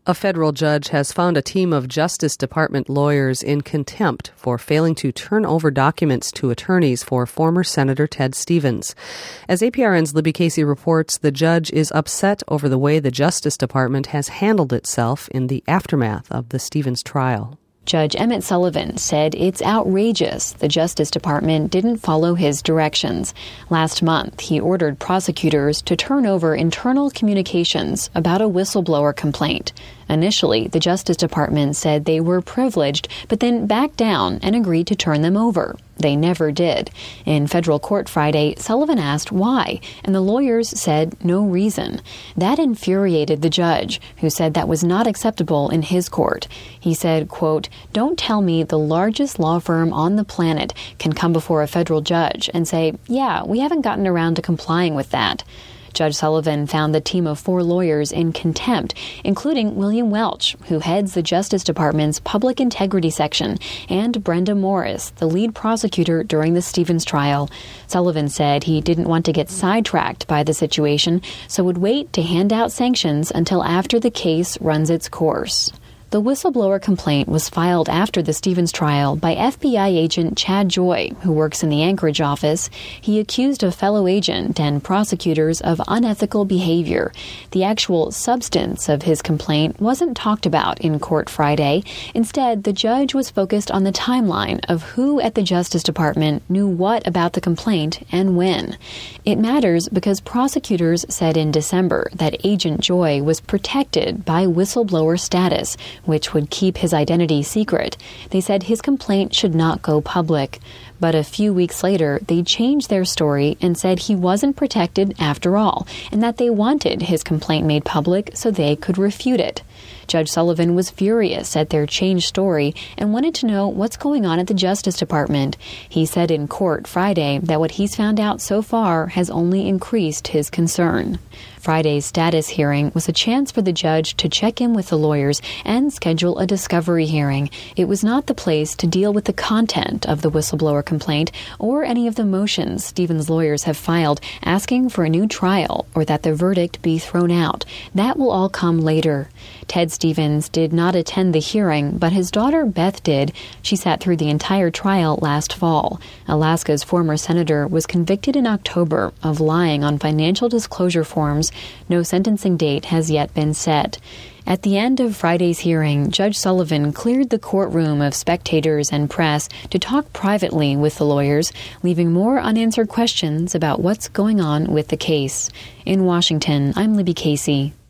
A federal judge has found a team of Justice Department lawyers in contempt for failing to turn over documents to attorneys for former Senator Ted Stevens. As APRN's Libby Casey reports, the judge is upset over the way the Justice Department has handled itself in the aftermath of the Stevens trial. Judge Emmett Sullivan said it's outrageous the Justice Department didn't follow his directions. Last month, he ordered prosecutors to turn over internal communications about a whistleblower complaint. Initially, the Justice Department said they were privileged, but then backed down and agreed to turn them over. They never did. In federal court Friday, Sullivan asked why, and the lawyers said no reason. That infuriated the judge, who said that was not acceptable in his court. He said, quote, "Don't tell me the largest law firm on the planet can come before a federal judge and say, yeah, we haven't gotten around to complying with that." Judge Sullivan found the team of 4 lawyers in contempt, including William Welch, who heads the Justice Department's Public Integrity Section, and Brenda Morris, the lead prosecutor during the Stevens trial. Sullivan said he didn't want to get sidetracked by the situation, so would wait to hand out sanctions until after the case runs its course. The whistleblower complaint was filed after the Stevens trial by FBI agent Chad Joy, who works in the Anchorage office. He accused a fellow agent and prosecutors of unethical behavior. The actual substance of his complaint wasn't talked about in court Friday. Instead, the judge was focused on the timeline of who at the Justice Department knew what about the complaint and when. It matters because prosecutors said in December that Agent Joy was protected by whistleblower status, which would keep his identity secret. They said his complaint should not go public. But a few weeks later, they changed their story and said he wasn't protected after all, and that they wanted his complaint made public so they could refute it. Judge Sullivan was furious at their changed story and wanted to know what's going on at the Justice Department. He said in court Friday that what he's found out so far has only increased his concern. Friday's status hearing was a chance for the judge to check in with the lawyers and schedule a discovery hearing. It was not the place to deal with the content of the whistleblower complaint or any of the motions Stevens' lawyers have filed asking for a new trial or that the verdict be thrown out. That will all come later. Ted Stevens did not attend the hearing, but his daughter Beth did. She sat through the entire trial last fall. Alaska's former senator was convicted in October of lying on financial disclosure forms. No sentencing date has yet been set. At the end of Friday's hearing, Judge Sullivan cleared the courtroom of spectators and press to talk privately with the lawyers, leaving more unanswered questions about what's going on with the case. In Washington, I'm Libby Casey.